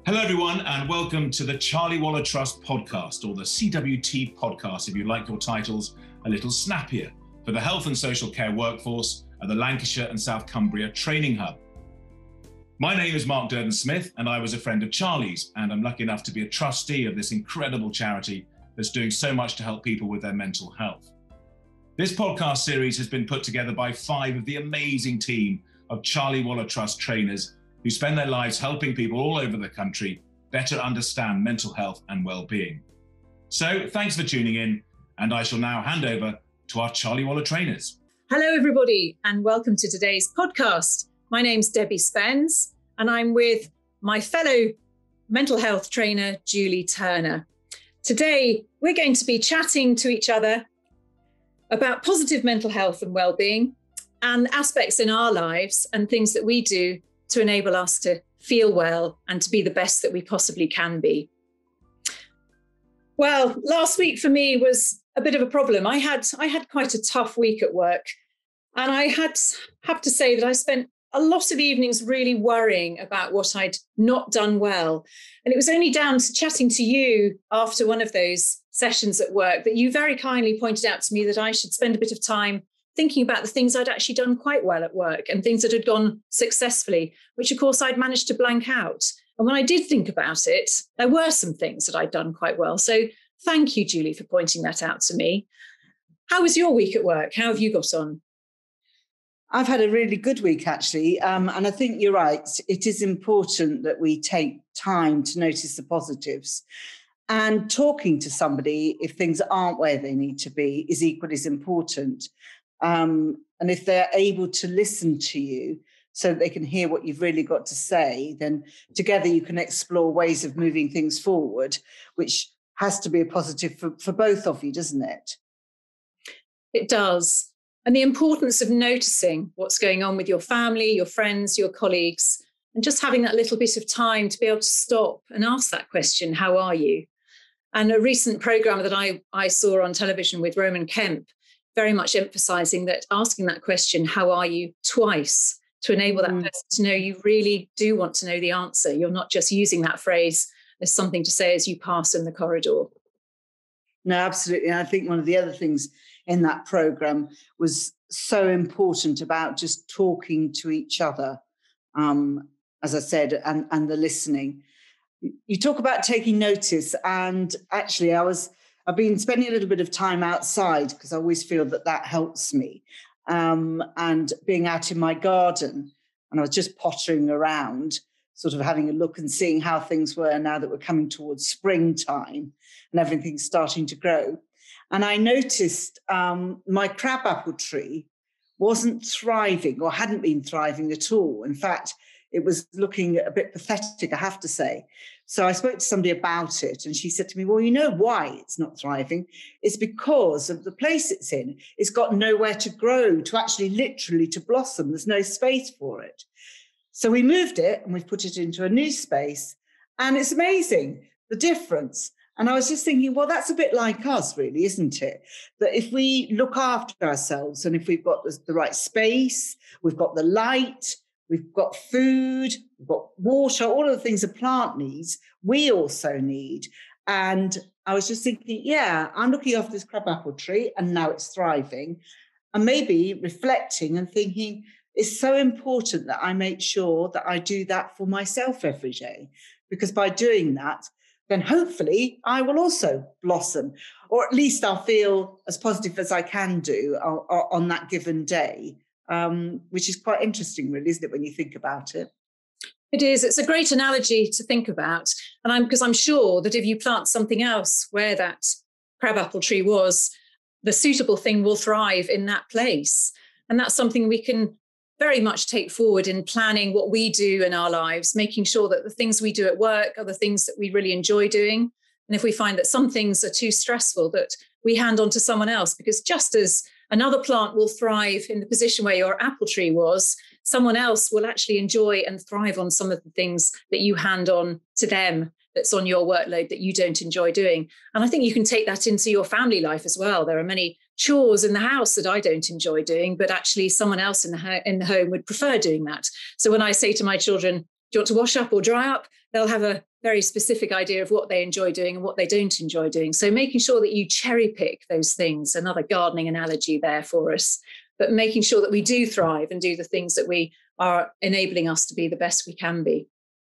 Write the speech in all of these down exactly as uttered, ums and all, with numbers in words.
Hello, everyone, and welcome to the Charlie Waller Trust podcast, or the C W T podcast, if you like your titles a little snappier, for the health and social care workforce at the Lancashire and South Cumbria Training Hub. My name is Mark Durden-Smith, and I was a friend of Charlie's, and I'm lucky enough to be a trustee of this incredible charity that's doing so much to help people with their mental health. This podcast series has been put together by five of the amazing team of Charlie Waller Trust trainers who spend their lives helping people all over the country better understand mental health and well-being. So thanks for tuning in, and I shall now hand over to our Charlie Waller trainers. Hello, everybody, and welcome to today's podcast. My name's Debbie Spence, and I'm with my fellow mental health trainer, Julie Turner. Today, we're going to be chatting to each other about positive mental health and well-being and aspects in our lives and things that we do to enable us to feel well and to be the best that we possibly can be. Well, last week for me was a bit of a problem. I had I had quite a tough week at work, and I had have to say that I spent a lot of evenings really worrying about what I'd not done well. And it was only down to chatting to you after one of those sessions at work that you very kindly pointed out to me that I should spend a bit of time thinking about the things I'd actually done quite well at work and things that had gone successfully, which of course I'd managed to blank out. And when I did think about it, there were some things that I'd done quite well. So thank you, Julie, for pointing that out to me. How was your week at work? How have you got on? I've had a really good week, actually. Um, and I think you're right. It is important that we take time to notice the positives. And talking to somebody, if things aren't where they need to be, is equally as important. Um, and if they're able to listen to you so that they can hear what you've really got to say, then together you can explore ways of moving things forward, which has to be a positive for, for both of you, doesn't it? It does. And the importance of noticing what's going on with your family, your friends, your colleagues, and just having that little bit of time to be able to stop and ask that question, how are you? And a recent programme that I, I saw on television with Roman Kemp, very much emphasising that asking that question, how are you, twice, to enable that mm. person to know you really do want to know the answer. You're not just using that phrase as something to say as you pass in the corridor. No, absolutely. And I think one of the other things in that programme was so important about just talking to each other, um, as I said, and, and the listening. You talk about taking notice, and actually I was I've been spending a little bit of time outside because I always feel that that helps me, um, and being out in my garden. And I was just pottering around, sort of having a look and seeing how things were now that we're coming towards springtime and everything's starting to grow. And I noticed um, my crabapple tree wasn't thriving or hadn't been thriving at all. In fact, it was looking a bit pathetic, I have to say. So I spoke to somebody about it, and she said to me, well, you know why it's not thriving? It's because of the place it's in. It's got nowhere to grow, to actually literally to blossom. There's no space for it. So we moved it and we've put it into a new space, and it's amazing, the difference. And I was just thinking, well, that's a bit like us, really, isn't it? That if we look after ourselves and if we've got the, the right space, we've got the light, we've got food, we've got water, all of the things a plant needs, we also need. And I was just thinking, yeah, I'm looking after this crabapple tree and now it's thriving. And maybe reflecting and thinking, it's so important that I make sure that I do that for myself every day. Because by doing that, then hopefully I will also blossom, or at least I'll feel as positive as I can do on, on that given day. Um, which is quite interesting, really, isn't it, when you think about it? It is. It's a great analogy to think about. And I'm because I'm sure that if you plant something else where that crabapple tree was, the suitable thing will thrive in that place. And that's something we can very much take forward in planning what we do in our lives, making sure that the things we do at work are the things that we really enjoy doing. And if we find that some things are too stressful, that we hand on to someone else, because just as another plant will thrive in the position where your apple tree was, someone else will actually enjoy and thrive on some of the things that you hand on to them that's on your workload that you don't enjoy doing. And I think you can take that into your family life as well. There are many chores in the house that I don't enjoy doing, but actually someone else in the, ho- in the home would prefer doing that. So when I say to my children, do you want to wash up or dry up? They'll have a very specific idea of what they enjoy doing and what they don't enjoy doing. So making sure that you cherry pick those things, another gardening analogy there for us, but making sure that we do thrive and do the things that we are enabling us to be the best we can be.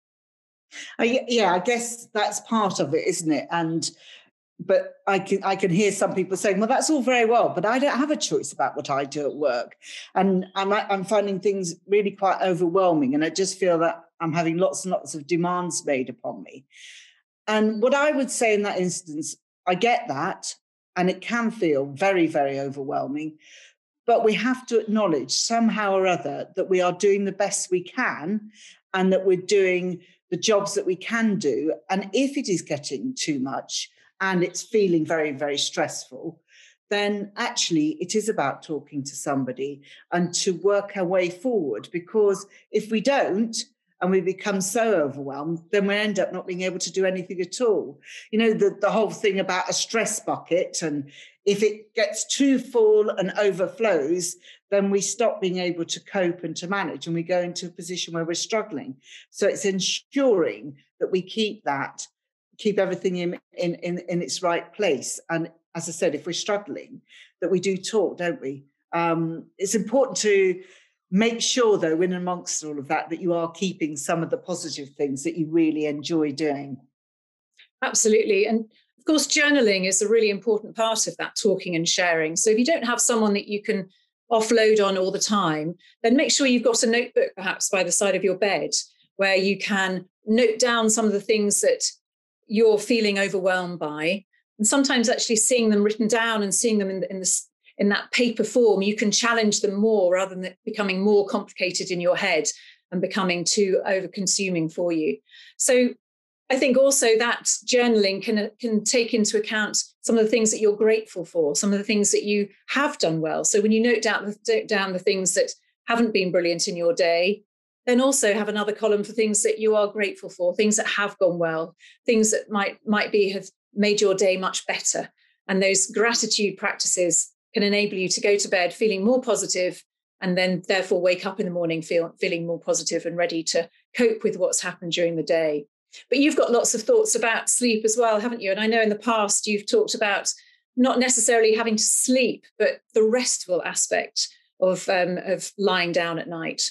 Uh, yeah, I guess that's part of it, isn't it? And but I can I can hear some people saying, well, that's all very well, but I don't have a choice about what I do at work. And I'm, I'm finding things really quite overwhelming. And I just feel that I'm having lots and lots of demands made upon me. And what I would say in that instance, I get that, and it can feel very, very overwhelming. But we have to acknowledge somehow or other that we are doing the best we can and that we're doing the jobs that we can do. And if it is getting too much and it's feeling very, very stressful, then actually it is about talking to somebody and to work our way forward. Because if we don't, and we become so overwhelmed, then we end up not being able to do anything at all. You know, the, the whole thing about a stress bucket, and if it gets too full and overflows, then we stop being able to cope and to manage, and we go into a position where we're struggling. So it's ensuring that we keep that, keep everything in, in, in, in its right place. And as I said, if we're struggling, that we do talk, don't we? Um, it's important to make sure, though, in amongst all of that, that you are keeping some of the positive things that you really enjoy doing. Absolutely. And of course, journaling is a really important part of that talking and sharing. So if you don't have someone that you can offload on all the time, then make sure you've got a notebook perhaps by the side of your bed where you can note down some of the things that you're feeling overwhelmed by. And sometimes actually seeing them written down and seeing them in, the, in, the, in that paper form, you can challenge them more rather than it becoming more complicated in your head and becoming too over-consuming for you. So I think also that journaling can, can take into account some of the things that you're grateful for, some of the things that you have done well. So when you note down, note down the things that haven't been brilliant in your day, then also have another column for things that you are grateful for, things that have gone well, things that might, might be have made your day much better. And those gratitude practices can enable you to go to bed feeling more positive and then therefore wake up in the morning feel, feeling more positive and ready to cope with what's happened during the day. But you've got lots of thoughts about sleep as well, haven't you? And I know in the past you've talked about not necessarily having to sleep, but the restful aspect of, um, of lying down at night.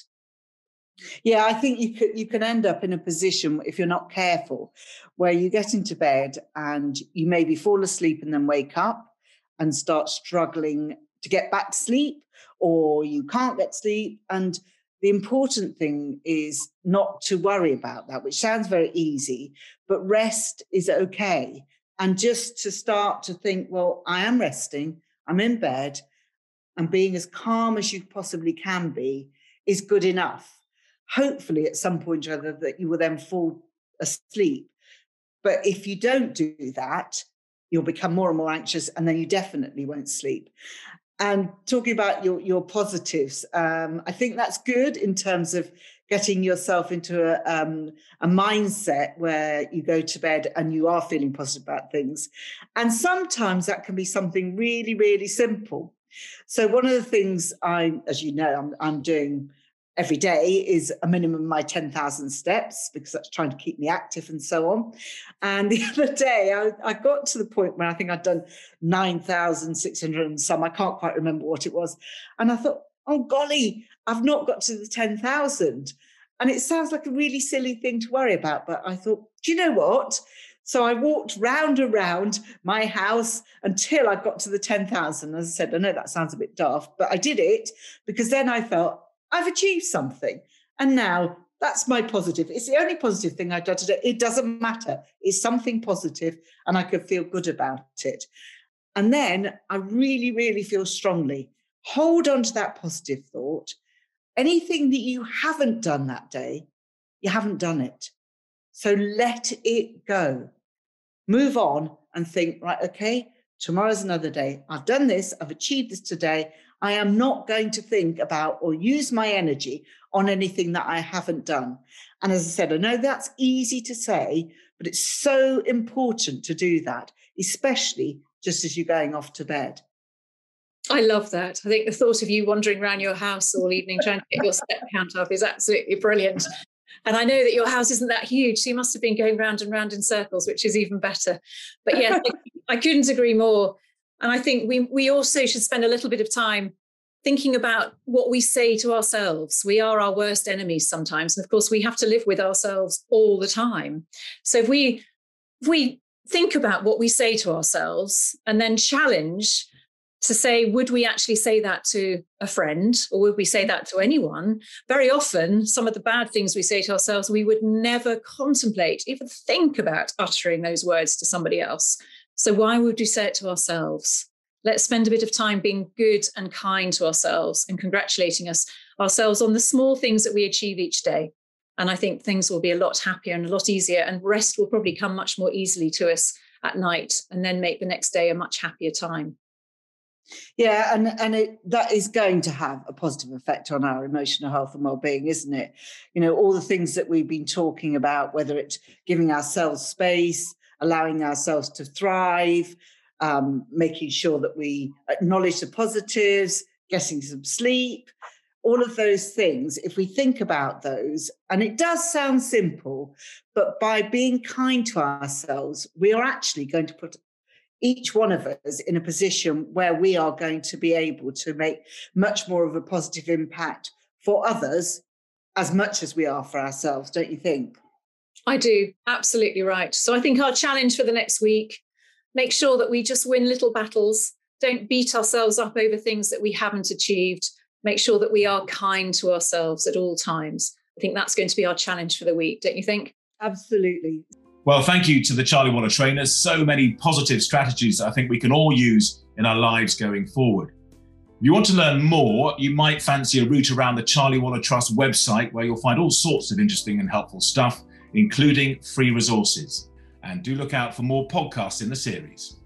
Yeah, I think you could, you can end up in a position, if you're not careful, where you get into bed and you maybe fall asleep and then wake up and start struggling to get back to sleep, or you can't get sleep. And the important thing is not to worry about that, which sounds very easy, but rest is okay. And just to start to think, well, I am resting, I'm in bed, and being as calm as you possibly can be is good enough. Hopefully at some point or other that you will then fall asleep. But if you don't do that, you'll become more and more anxious, and then you definitely won't sleep. And talking about your, your positives, um, I think that's good in terms of getting yourself into a, um, a mindset where you go to bed and you are feeling positive about things. And sometimes that can be something really, really simple. So one of the things I, as you know, I'm, I'm doing every day is a minimum of my ten thousand steps, because that's trying to keep me active and so on. And the other day I, I got to the point where I think I'd done nine thousand six hundred and some, I can't quite remember what it was. And I thought, oh golly, I've not got to the ten thousand. And it sounds like a really silly thing to worry about, but I thought, do you know what? So I walked round and round my house until I got to the ten thousand. As I said, I know that sounds a bit daft, but I did it because then I felt, I've achieved something. And now that's my positive. It's the only positive thing I've done today. It doesn't matter. It's something positive and I could feel good about it. And then I really, really feel strongly. Hold on to that positive thought. Anything that you haven't done that day, you haven't done it. So let it go. Move on and think, right, okay, tomorrow's another day. I've done this. I've achieved this today. I am not going to think about or use my energy on anything that I haven't done. And as I said, I know that's easy to say, but it's so important to do that, especially just as you're going off to bed. I love that. I think the thought of you wandering around your house all evening trying to get your step count up is absolutely brilliant. And I know that your house isn't that huge, so you must have been going round and round in circles, which is even better. But yes, I couldn't agree more. And I think we we also should spend a little bit of time thinking about what we say to ourselves. We are our worst enemies sometimes. And of course, we have to live with ourselves all the time. So if we, if we think about what we say to ourselves and then challenge to say, would we actually say that to a friend, or would we say that to anyone? Very often, some of the bad things we say to ourselves, we would never contemplate, even think about uttering those words to somebody else. So why would we say it to ourselves? Let's spend a bit of time being good and kind to ourselves and congratulating us ourselves on the small things that we achieve each day. And I think things will be a lot happier and a lot easier, and rest will probably come much more easily to us at night, and then make the next day a much happier time. Yeah, and, and it, that is going to have a positive effect on our emotional health and well-being, isn't it? You know, all the things that we've been talking about, whether it's giving ourselves space, allowing ourselves to thrive, um, making sure that we acknowledge the positives, getting some sleep, all of those things, if we think about those, and it does sound simple, but by being kind to ourselves, we are actually going to put each one of us in a position where we are going to be able to make much more of a positive impact for others as much as we are for ourselves, don't you think? I do, absolutely right. So I think our challenge for the next week, make sure that we just win little battles, don't beat ourselves up over things that we haven't achieved, make sure that we are kind to ourselves at all times. I think that's going to be our challenge for the week, don't you think? Absolutely. Well, thank you to the Charlie Waller trainers. So many positive strategies I think we can all use in our lives going forward. If you want to learn more, you might fancy a route around the Charlie Waller Trust website, where you'll find all sorts of interesting and helpful stuff, including free resources. And do look out for more podcasts in the series.